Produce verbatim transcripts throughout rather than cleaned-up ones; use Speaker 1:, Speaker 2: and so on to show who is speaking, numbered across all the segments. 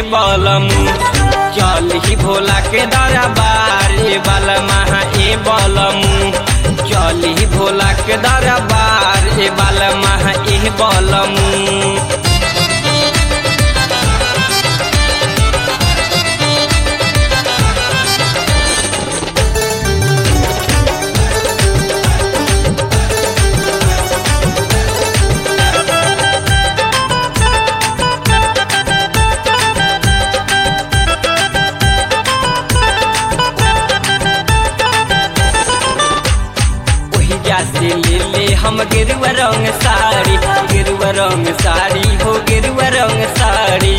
Speaker 1: बलमू चली भोला के दरबार ए बालमा ए बलमू चली भोला के दरबार ए बालमा ए बलमू। से ले ले हम गेरुआ रंग साड़ी गेरुआ रंग साड़ी हो गेरुआ रंग साड़ी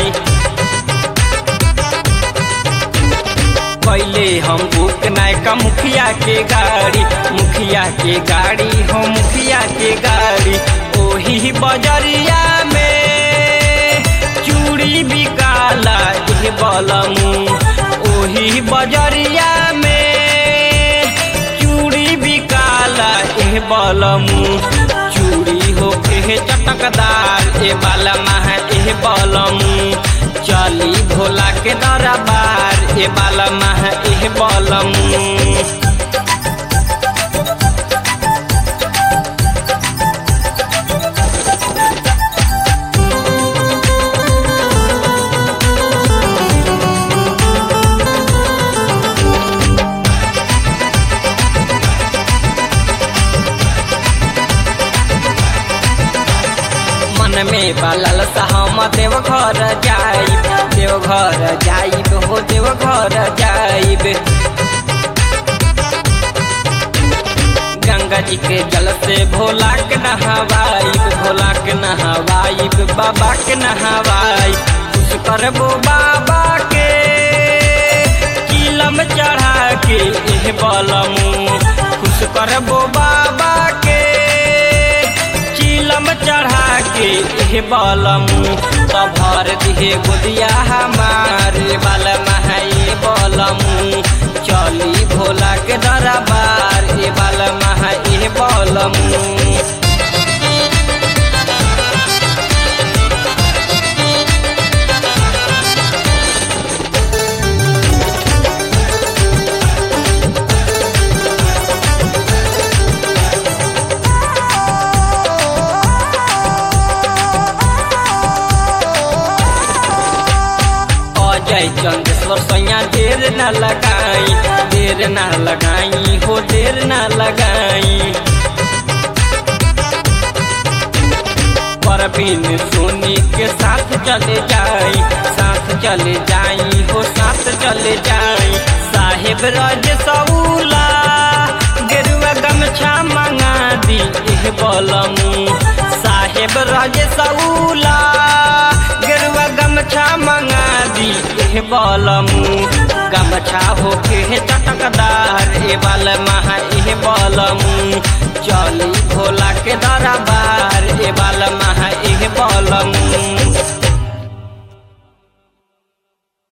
Speaker 1: पहले हम बुक नायका मुखिया के गाड़ी मुखिया के गाड़ी हो मुखिया के गाड़ी ओही बजरिया में चूड़ी बिकाला ए बलमू ओही बजरिया में ए बलमू चूड़ी हो के चटकदार ए बालमा ए बलमू चली भोला के दरबार ए बालमा ए बलमू। में बालल हम देव घर जाइब देव घर जाइब हो देव घर जाइब गंगा जी के जल से भोला के नहवाइब भोला के नहवाइब बाबा के नहवाइब खुश करबो बाबा के चिलम चढ़ा के ए बलमू खुश करबो बाबा के चिलम चढ़ा के ए बलमू तो भर दिहे गोदिया हमारे बालमा ए बलमू चली भोला के दरबार ए बालमा ए बलमू। जय चंदेश्वर सैया देर न लगाई देर न लगाई हो देर न लगाई परवीन सोनी के साथ चले जाई साथ चले जाई हो साथ चले जाई साहेब राज सऊला गेरुआ गमछा मंगा दी ए बलमू साहेब राज सऊला गेरुआ गमछा मंगा दी ए बलमू गमछा हो के चटकदार ए बालमा ए बलमू चली भोला के दरबार